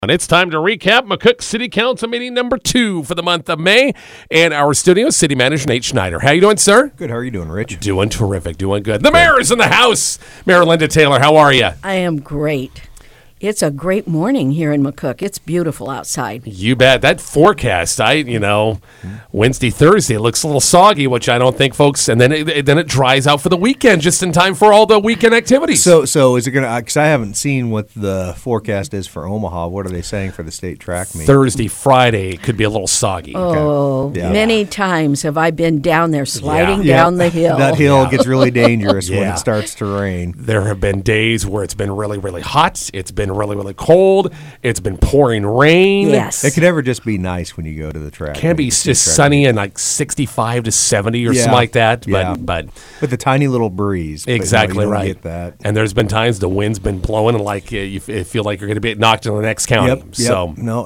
And it's time to recap McCook City Council meeting number 2 for the month of May. And our studio, City Manager Nate Schneider. How you doing, sir? Good. How are you doing, Rich? Doing terrific. Doing good. The mayor is in the house. Mayor Linda Taylor, how are you? I am great. It's a great morning here in McCook. It's beautiful outside. You bet. That forecast, Wednesday, Thursday, it looks a little soggy, which I don't think folks, and then it dries out for the weekend just in time for all the weekend activities. So is it going to, because I haven't seen what the forecast is for Omaha. What are they saying for the state track meet? Thursday, Friday could be a little soggy. Oh, Yeah. many times have I been down there sliding down the hill. That hill gets really dangerous when it starts to rain. There have been days where it's been really, really hot. It's been really, really cold. It's been pouring rain. Yes. It could ever just be nice when you go to the track. Can be just sunny and like 65 to 70 or something like that. But with a tiny little breeze. Exactly you don't right. Get that. And there's been times the wind's been blowing and like you feel like you're going to be knocked into the next county. Yep. So no,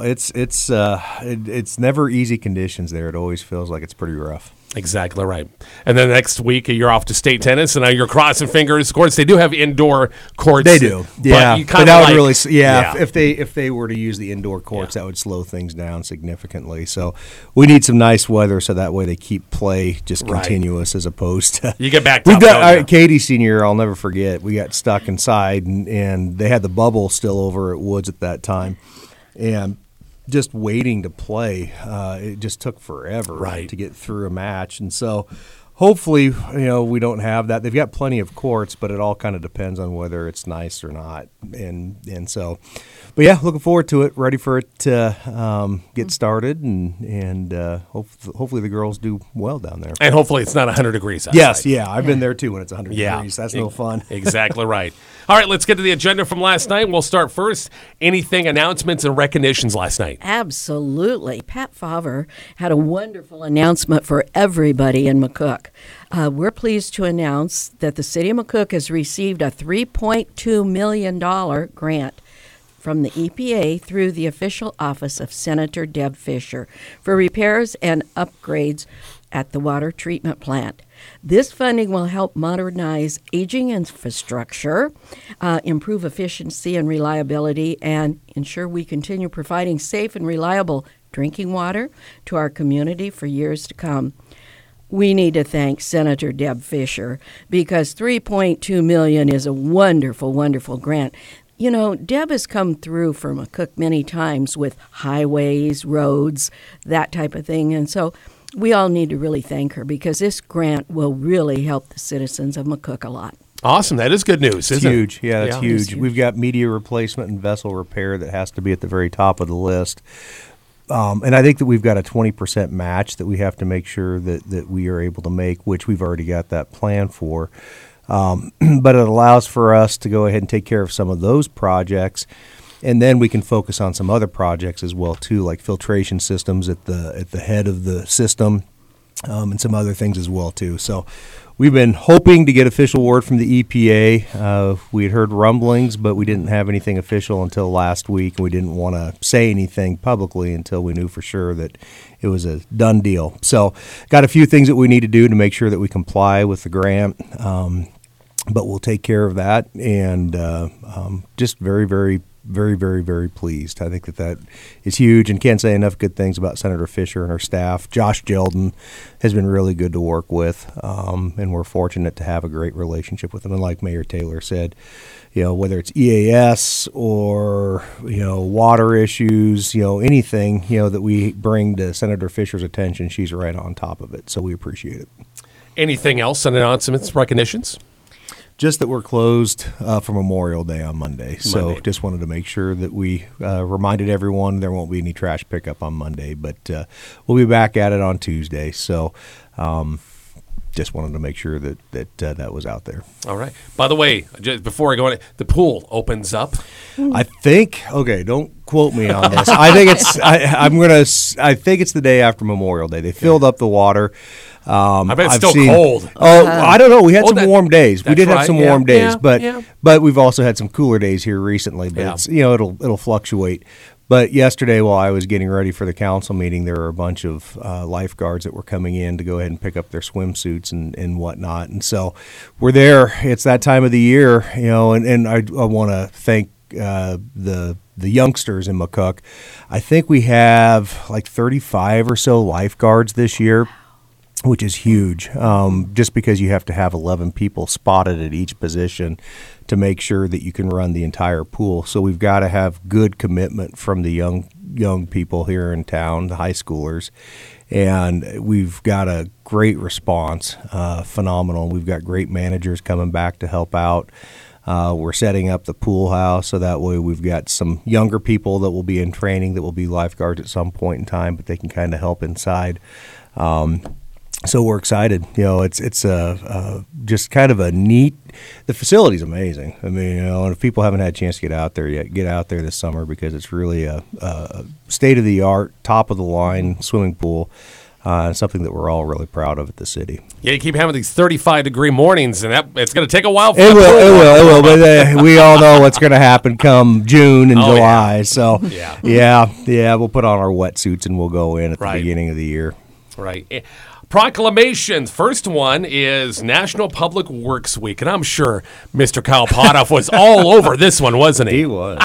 it's never easy conditions there. It always feels like it's pretty rough. Exactly right. And then next week you're off to state tennis, and now you're crossing fingers. Of course, they do have indoor courts. They do, yeah. But that would really, If they were to use the indoor courts, that would slow things down significantly. So we need some nice weather, so that way they keep play just continuous as opposed to. You get back. We've got Katie Senior. I'll never forget. We got stuck inside, and they had the bubble still over at Woods at that time, and just waiting to play, it just took forever to get through a match. And so hopefully, we don't have that. They've got plenty of courts, but it all kind of depends on whether it's nice or not. And so, but yeah, looking forward to it, ready for it to get started, and hopefully the girls do well down there. And hopefully it's not 100 degrees outside. Yes, yeah. I've been there too when it's 100 degrees. That's no fun. Exactly right. All right, let's get to the agenda from last night. We'll start first. Anything, announcements and recognitions last night? Absolutely. Pat Favre had a wonderful announcement for everybody in McCook. We're pleased to announce that the City of McCook has received a $3.2 million grant from the EPA through the official office of Senator Deb Fischer for repairs and upgrades at the water treatment plant. This funding will help modernize aging infrastructure, improve efficiency and reliability, and ensure we continue providing safe and reliable drinking water to our community for years to come. We need to thank Senator Deb Fischer because $3.2 million is a wonderful, wonderful grant. Deb has come through for McCook many times with highways, roads, that type of thing, and so we all need to really thank her because this grant will really help the citizens of McCook a lot. Awesome. That is good news, isn't it? Huge. Yeah, that's huge. We've got media replacement and vessel repair that has to be at the very top of the list. And I think that we've got a 20% match that we have to make sure that we are able to make, which we've already got that plan for. But it allows for us to go ahead and take care of some of those projects. And then we can focus on some other projects as well too, like filtration systems at the head of the system, and some other things as well too. So we've been hoping to get official word from the EPA. We had heard rumblings, but we didn't have anything official until last week, and we didn't want to say anything publicly until we knew for sure that it was a done deal. So got a few things that we need to do to make sure that we comply with the grant, but we'll take care of that, and just very, very, very, very, very pleased. I think that is huge, and can't say enough good things about Senator Fischer and her staff. Josh Jeldon has been really good to work with, and we're fortunate to have a great relationship with him. And like Mayor Taylor said, whether it's EAS or, water issues, anything, that we bring to Senator Fischer's attention, she's right on top of it. So we appreciate it. Anything else on announcements, recognitions? Just that we're closed for Memorial Day on Monday. So just wanted to make sure that we reminded everyone there won't be any trash pickup on Monday, but we'll be back at it on Tuesday. So just wanted to make sure that was out there. All right. By the way, just before I go on, the pool opens up. I think. Okay, don't quote me on this. I think it's. I think it's the day after Memorial Day. They filled up the water. I bet it's still cold. Oh, I don't know. We had some warm days. We did have some warm days, but we've also had some cooler days here recently. But it's, it'll fluctuate. But yesterday, while I was getting ready for the council meeting, there were a bunch of lifeguards that were coming in to go ahead and pick up their swimsuits and whatnot. And so we're there. It's that time of the year, and I want to thank the the youngsters in McCook. I think we have like 35 or so lifeguards this year, which is huge, just because you have to have 11 people spotted at each position to make sure that you can run the entire pool. So we've got to have good commitment from the young people here in town, the high schoolers, and we've got a great response, phenomenal. We've got great managers coming back to help out. We're setting up the pool house so that way we've got some younger people that will be in training that will be lifeguards at some point in time, but they can kind of help inside. So we're excited. It's just kind of a neat. The facility's amazing. I mean, and if people haven't had a chance to get out there yet, get out there this summer because it's really a state of the art, top of the line swimming pool. Something that we're all really proud of at the city. Yeah, you keep having these 35-degree mornings, and it's going to take a while. It will. But we all know what's going to happen come June and July. Yeah. So yeah, we'll put on our wetsuits and we'll go in at the beginning of the year. Right. Proclamations. First one is National Public Works Week, and I'm sure Mr. Kyle Potoff was all over this one, wasn't he? He was.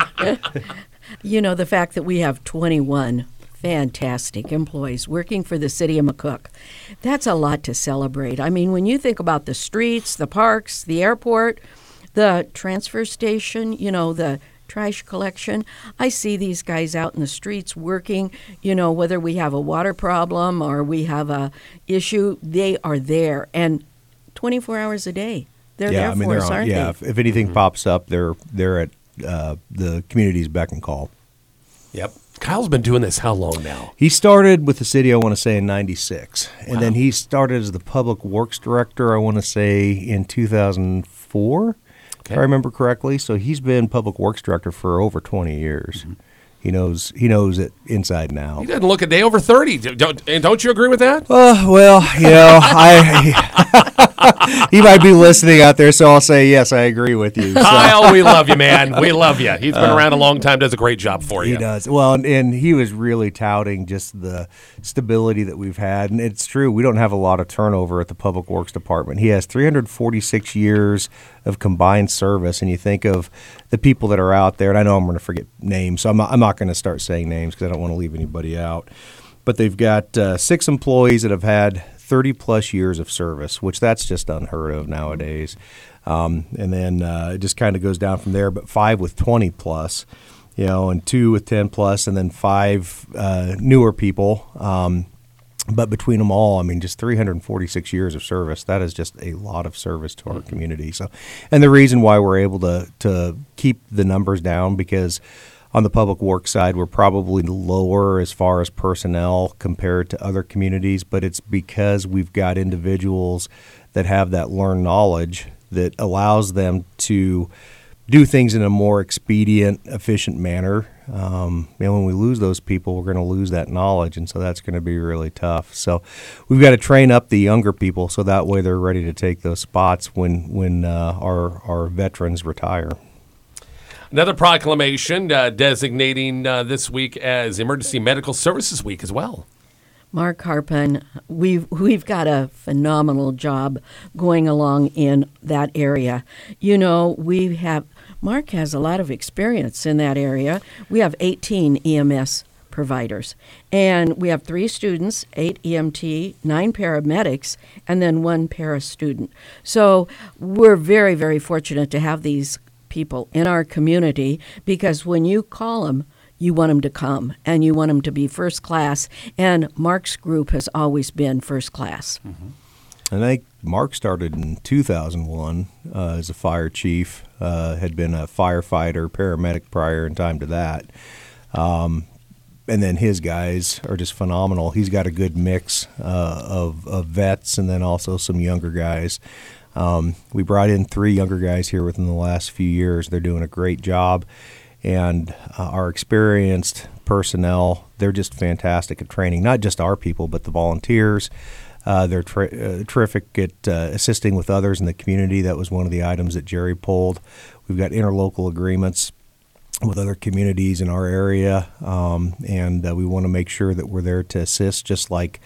The fact that we have 21 fantastic employees working for the city of McCook, that's a lot to celebrate. I mean, when you think about the streets, the parks, the airport, the transfer station, the trash collection, I see these guys out in the streets working, whether we have a water problem or we have a issue, they are there, and 24 hours a day. They're there for us, aren't they? Yeah, if anything pops up, they're at the community's beck and call. Yep. Kyle's been doing this how long now? He started with the city, I want to say, in 96. And then he started as the public works director, I want to say, in 2004. If I remember correctly. So he's been public works director for over 20 years. Mm-hmm. He knows it inside and out. He doesn't look a day over 30. Don't you agree with that? Well, he might be listening out there, so I'll say yes, I agree with you. So. Kyle, we love you, man. We love you. He's been around a long time, does a great job for you. He does. Well, and he was really touting just the stability that we've had. And it's true, we don't have a lot of turnover at the Public Works Department. He has 346 years of combined service, and you think of the people that are out there, and I know I'm going to forget names, so I'm not going to start saying names because I don't want to leave anybody out. But they've got 6 employees that have had 30-plus years of service, which that's just unheard of nowadays. And then it just kind of goes down from there, but 5 with 20-plus, and 2 with 10-plus, and then 5 newer people. But between them all, I mean, just 346 years of service. That is just a lot of service to our community. So, and the reason why we're able to keep the numbers down, because on the public works side, we're probably lower as far as personnel compared to other communities, but it's because we've got individuals that have that learned knowledge that allows them to do things in a more expedient, efficient manner. When we lose those people, we're going to lose that knowledge, and so that's going to be really tough. So we've got to train up the younger people so that way they're ready to take those spots when our veterans retire. Another proclamation designating this week as Emergency Medical Services Week as well. Mark Harpin, we've got a phenomenal job going along in that area. Mark has a lot of experience in that area. We have 18 EMS providers, and we have 3 students, 8 EMT, 9 paramedics, and then 1 para student. So we're very, very fortunate to have these people in our community, because when you call them, you want them to come, and you want them to be first class, and Mark's group has always been first class. Mm-hmm. And I think Mark started in 2001 as a fire chief, had been a firefighter, paramedic prior in time to that. And then his guys are just phenomenal. He's got a good mix of vets and then also some younger guys. We brought in 3 younger guys here within the last few years. They're doing a great job. And our experienced personnel, they're just fantastic at training, not just our people, but the volunteers. They're terrific at assisting with others in the community. That was one of the items that Jerry pulled. We've got interlocal agreements with other communities in our area, and we want to make sure that we're there to assist, just like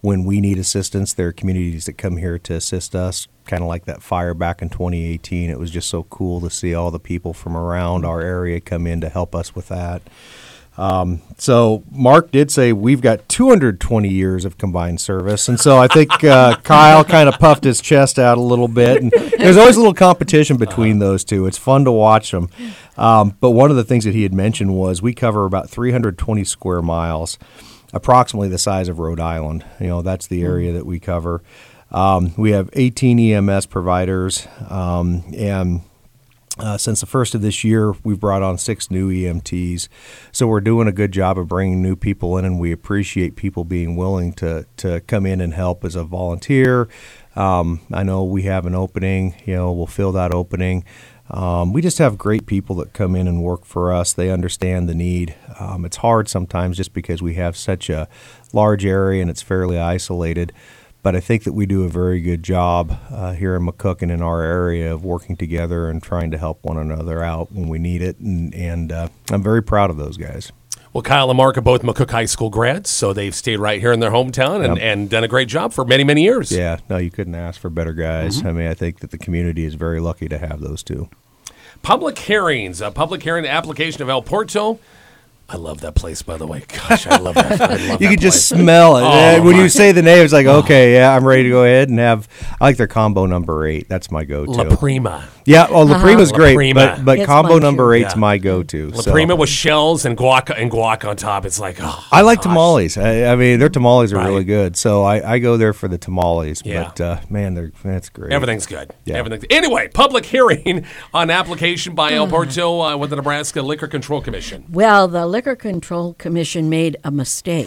when we need assistance, there are communities that come here to assist us, kind of like that fire back in 2018. It was just so cool to see all the people from around our area come in to help us with that. So Mark did say we've got 220 years of combined service, and so I think Kyle kind of puffed his chest out a little bit. And there's always a little competition between those two. It's fun to watch them. But one of the things that he had mentioned was we cover about 320 square miles, approximately the size of Rhode Island. That's the area that we cover. We have 18 EMS providers, and since the first of this year, we've brought on 6 new EMTs. So we're doing a good job of bringing new people in, and we appreciate people being willing to come in and help as a volunteer. I know we have an opening. We'll fill that opening. We just have great people that come in and work for us. They understand the need. It's hard sometimes just because we have such a large area and it's fairly isolated. But I think that we do a very good job here in McCook and in our area of working together and trying to help one another out when we need it. And I'm very proud of those guys. Well, Kyle and Mark are both McCook High School grads, so they've stayed right here in their hometown and done a great job for many, many years. Yeah, no, you couldn't ask for better guys. I mean, I think that the community is very lucky to have those two. Public hearings, a public hearing application of El Porto. I love that place, by the way. Gosh, I love that. You can just smell it. When you say the name, it's like, okay, yeah, I'm ready to go ahead and have. I like their combo number 8. That's my go-to. La Prima. Yeah, La Prima's great, Prima. but combo number 8's my go-to. La Prima with shells and guac on top. It's like, I like tamales. I mean, their tamales are really good, so I go there for the tamales. Yeah. But man, that's great. Everything's good. Yeah. Anyway, public hearing on application by El Porto with the Nebraska Liquor Control Commission. Well, the Liquor Control Commission made a mistake.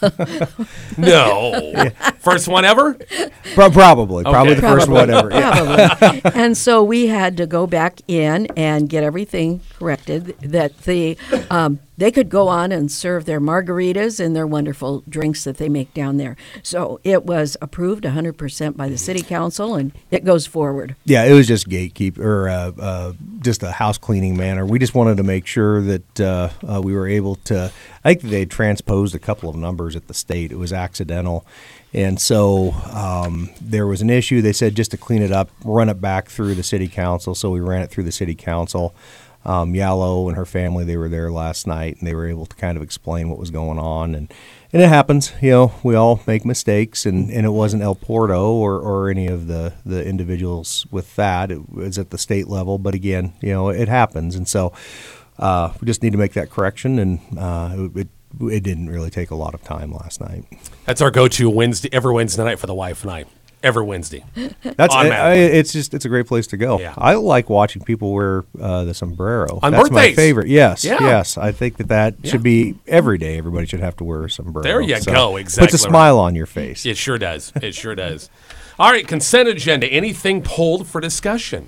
No. First one ever? Probably the first one ever. Yeah. Probably. And so we had to go back in and get everything corrected, that they could go on and serve their margaritas and their wonderful drinks that they make down there. So it was approved 100% by the city council, and it goes forward. Yeah, it was just just a house cleaning manner. We just wanted to make sure that we were able to. I think they transposed a couple of numbers at the state. It was accidental. And so there was an issue. They said just to clean it up, run it back through the city council. So we ran it through the city council. Yalo and her family, they were there last night, and they were able to kind of explain what was going on. And it happens. We all make mistakes, and it wasn't El Porto or any of the individuals with that. It was at the state level. But again, it happens. And so we just need to make that correction, and it didn't really take a lot of time last night. That's our go-to Wednesday, every Wednesday night for the wife and I. Every Wednesday. It's a great place to go. Yeah. I like watching people wear the sombrero. On That's birthdays. my favorite. Yes, Yeah. yes. I think that should be every day. Everybody should have to wear a sombrero. There you go. Exactly. Puts a smile on your face. It sure does. It sure does. All right, consent agenda. Anything pulled for discussion?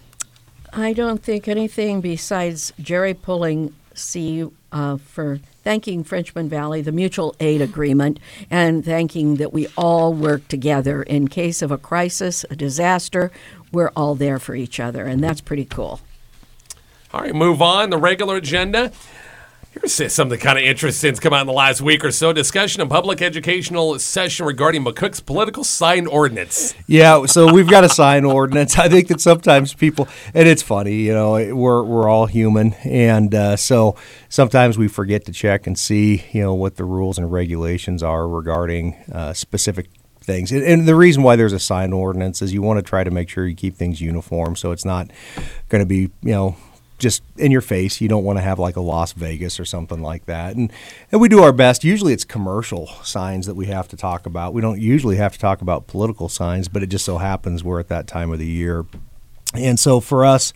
I don't think anything besides Jerry pulling C for thanking Frenchman Valley, the mutual aid agreement, and thanking that we all work together in case of a crisis, a disaster. We're all there for each other, and that's pretty cool. All right, move on. The regular agenda. Here's something kind of interesting that's come out in the last week or so. Discussion and public educational session regarding McCook's political sign ordinance. Yeah, so we've got a sign ordinance. I think that sometimes people, and it's funny, we're all human, and so sometimes we forget to check and see, what the rules and regulations are regarding specific things. And the reason why there's a sign ordinance is you want to try to make sure you keep things uniform, so it's not going to be, just in your face. You don't want to have like a Las Vegas or something like that. And we do our best. Usually it's commercial signs that we have to talk about. We don't usually have to talk about political signs, but it just so happens we're at that time of the year. And so for us,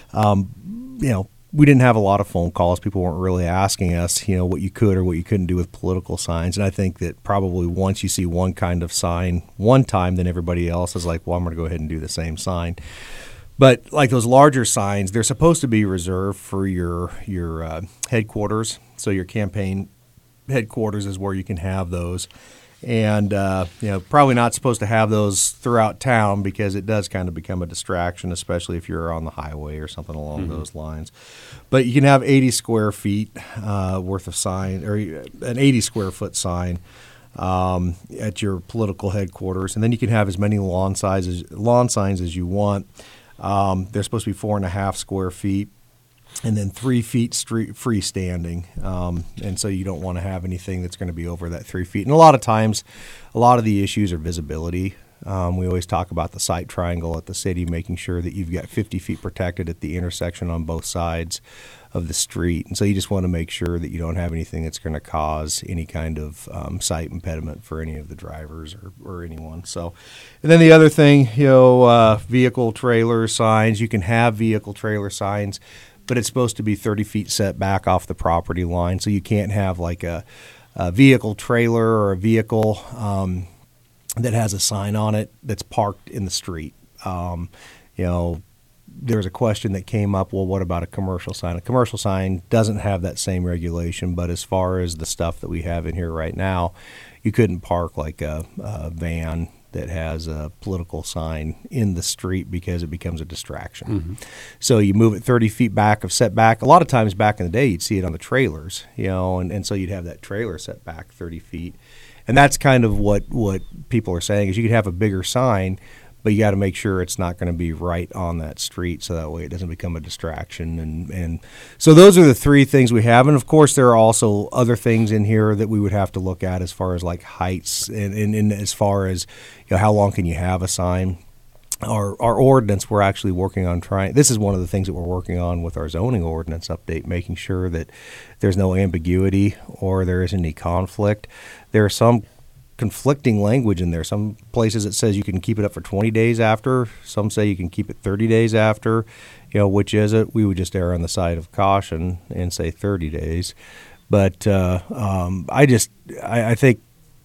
we didn't have a lot of phone calls. People weren't really asking us, what you could or what you couldn't do with political signs. And I think that probably once you see one kind of sign one time, then everybody else is like, well, I'm going to go ahead and do the same sign. But like those larger signs, they're supposed to be reserved for your headquarters. So your campaign headquarters is where you can have those. And, probably not supposed to have those throughout town because it does kind of become a distraction, especially if you're on the highway or something along those lines. But you can have 80 square feet worth of sign, or an 80 square foot sign. at your political headquarters, and then you can have as many lawn signs as you want. They're supposed to be 4.5 square feet, and then 3 feet freestanding. And so you don't want to have anything that's going to be over that 3 feet. And a lot of times, a lot of the issues are visibility. We always talk about the sight triangle at the city, making sure that you've got 50 feet protected at the intersection on both sides of the street. And so you just want to make sure that you don't have anything that's going to cause any kind of sight impediment for any of the drivers or anyone. So, and then the other thing, vehicle trailer signs. You can have vehicle trailer signs, but it's supposed to be 30 feet set back off the property line. So you can't have like a vehicle trailer or a vehicle that has a sign on it that's parked in the street. There was a question that came up, well, what about a commercial sign? A commercial sign doesn't have that same regulation, but as far as the stuff that we have in here right now, you couldn't park like a van that has a political sign in the street because it becomes a distraction. Mm-hmm. So you move it 30 feet back of setback. A lot of times back in the day, you'd see it on the trailers, and so you'd have that trailer set back 30 feet. And that's kind of what people are saying is you could have a bigger sign, but you got to make sure it's not going to be right on that street so that way it doesn't become a distraction. And so those are the three things we have. And, of course, there are also other things in here that we would have to look at as far as, like, heights and as far as, how long can you have a sign. Our ordinance, we're actually working on trying – this is one of the things that we're working on with our zoning ordinance update, making sure that there's no ambiguity or there isn't any conflict. There are some conflicting language in there. Some places it says you can keep it up for 20 days after. Some say you can keep it 30 days after. Which is it? We would just err on the side of caution and say 30 days. But I think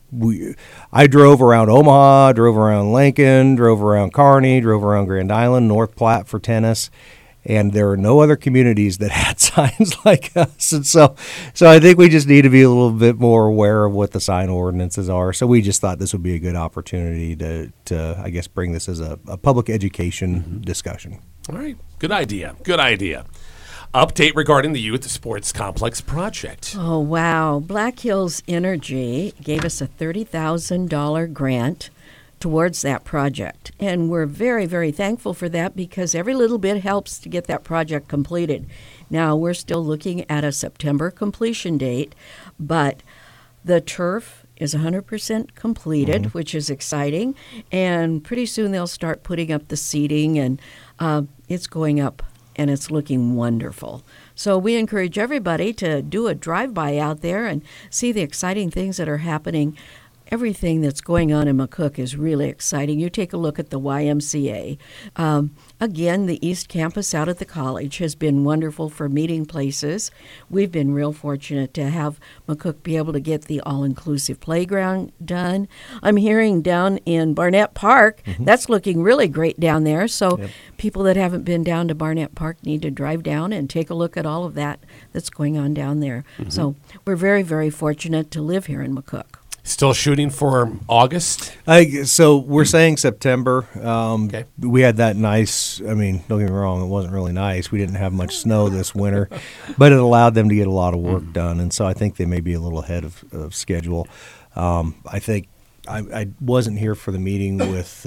I drove around Omaha, drove around Lincoln, drove around Kearney, drove around Grand Island, North Platte for tennis. And there are no other communities that had signs like us. And so I think we just need to be a little bit more aware of what the sign ordinances are. So we just thought this would be a good opportunity to I guess, bring this as a public education discussion. All right. Good idea. Good idea. Update regarding the Youth Sports Complex project. Oh, wow. Black Hills Energy gave us a $30,000 grant towards that project. And we're very, very thankful for that because every little bit helps to get that project completed. Now, we're still looking at a September completion date, but the turf is 100% completed, which is exciting. And pretty soon they'll start putting up the seating, and it's going up, and it's looking wonderful. So we encourage everybody to do a drive-by out there and see the exciting things that are happening. Everything that's going on in McCook is really exciting. You take a look at the YMCA. Again, the East Campus out at the college has been wonderful for meeting places. We've been real fortunate to have McCook be able to get the all-inclusive playground done. I'm hearing down in Barnett Park, that's looking really great down there. So people that haven't been down to Barnett Park need to drive down and take a look at all of that that's going on down there. So we're very, very fortunate to live here in McCook. Still shooting for August? So we're saying September. Okay. We had that nice, don't get me wrong, it wasn't really nice. We didn't have much snow this winter, but it allowed them to get a lot of work done. And so I think they may be a little ahead of schedule. I think I wasn't here for the meeting with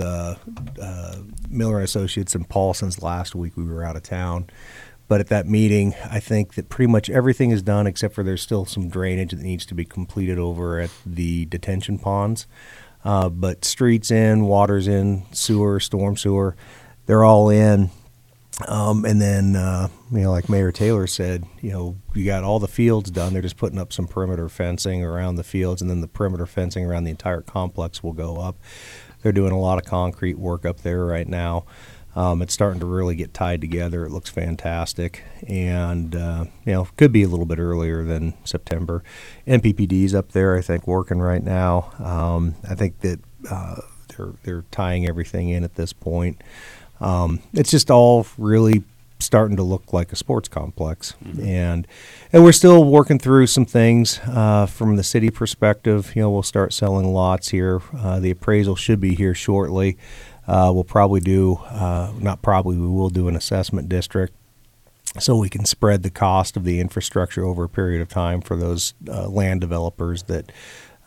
Miller Associates and Paulson's last week. We were out of town. But at that meeting, I think that pretty much everything is done except for there's still some drainage that needs to be completed over at the detention ponds. But streets in, water's in, sewer, storm sewer, they're all in. And then, like Mayor Taylor said, you got all the fields done. They're just putting up some perimeter fencing around the fields, and then the perimeter fencing around the entire complex will go up. They're doing a lot of concrete work up there right now. It's starting to really get tied together. It looks fantastic, and could be a little bit earlier than September. NPPD's up there, I think, working right now. I think that they're tying everything in at this point. It's just all really starting to look like a sports complex, and we're still working through some things from the city perspective. We'll start selling lots here. The appraisal should be here shortly. We'll probably do, we will do an assessment district so we can spread the cost of the infrastructure over a period of time for those land developers that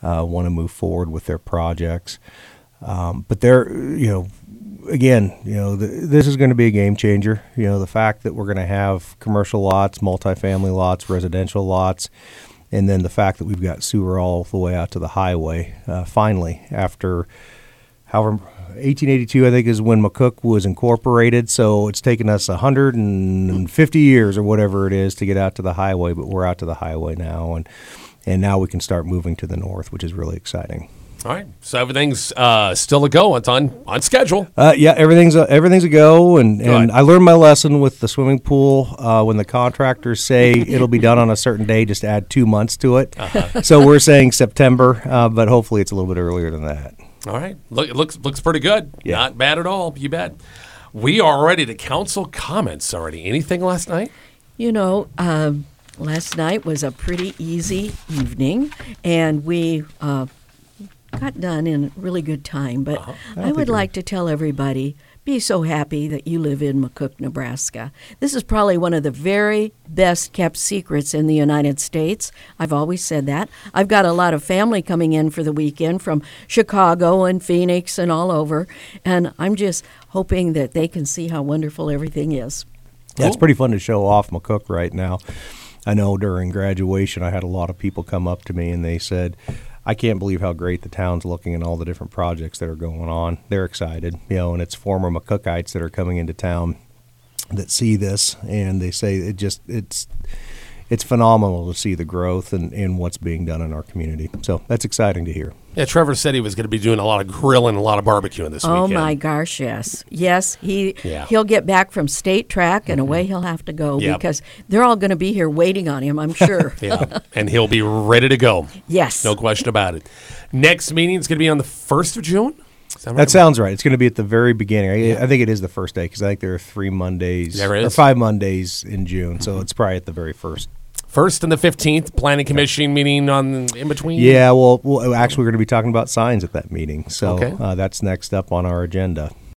want to move forward with their projects. But they're, again, this is going to be a game changer. The fact that we're going to have commercial lots, multifamily lots, residential lots, and then the fact that we've got sewer all the way out to the highway, finally, after however 1882, I think, is when McCook was incorporated. So it's taken us 150 years or whatever it is to get out to the highway, but we're out to the highway now, and now we can start moving to the north, which is really exciting. All right, so everything's still a go. It's on schedule. Yeah, everything's a go, and I learned my lesson with the swimming pool. When the contractors say it'll be done on a certain day, just add 2 months to it. So we're saying September, but hopefully it's a little bit earlier than that. All right, it looks pretty good. Yeah. Not bad at all. You bet. We are ready to council comments already. Anything last night? Last night was a pretty easy evening, and we got done in a really good time. But I would like to tell everybody, be so happy that you live in McCook, Nebraska. This is probably one of the very best kept secrets in the United States. I've always said that. I've got a lot of family coming in for the weekend from Chicago and Phoenix and all over, and I'm just hoping that they can see how wonderful everything is. Yeah, it's pretty fun to show off McCook right now. I know during graduation I had a lot of people come up to me and they said, I can't believe how great the town's looking and all the different projects that are going on. They're excited, and it's former McCookites that are coming into town that see this, and they say it's phenomenal to see the growth and what's being done in our community. So that's exciting to hear. Yeah, Trevor said he was going to be doing a lot of grilling, a lot of barbecuing this weekend. Oh my gosh, yes. Yes, he'll get back from state track and away he'll have to go because they're all going to be here waiting on him, I'm sure. Yeah, and he'll be ready to go. Yes. No question about it. Next meeting is going to be on the 1st of June? That sounds right. It's going to be at the very beginning. I think it is the first day because I think there are 3 Mondays or 5 Mondays in June, so it's probably at the very first. 1st and the 15th, Planning Commission meeting in between? Yeah, well, actually, we're going to be talking about signs at that meeting. So that's next up on our agenda.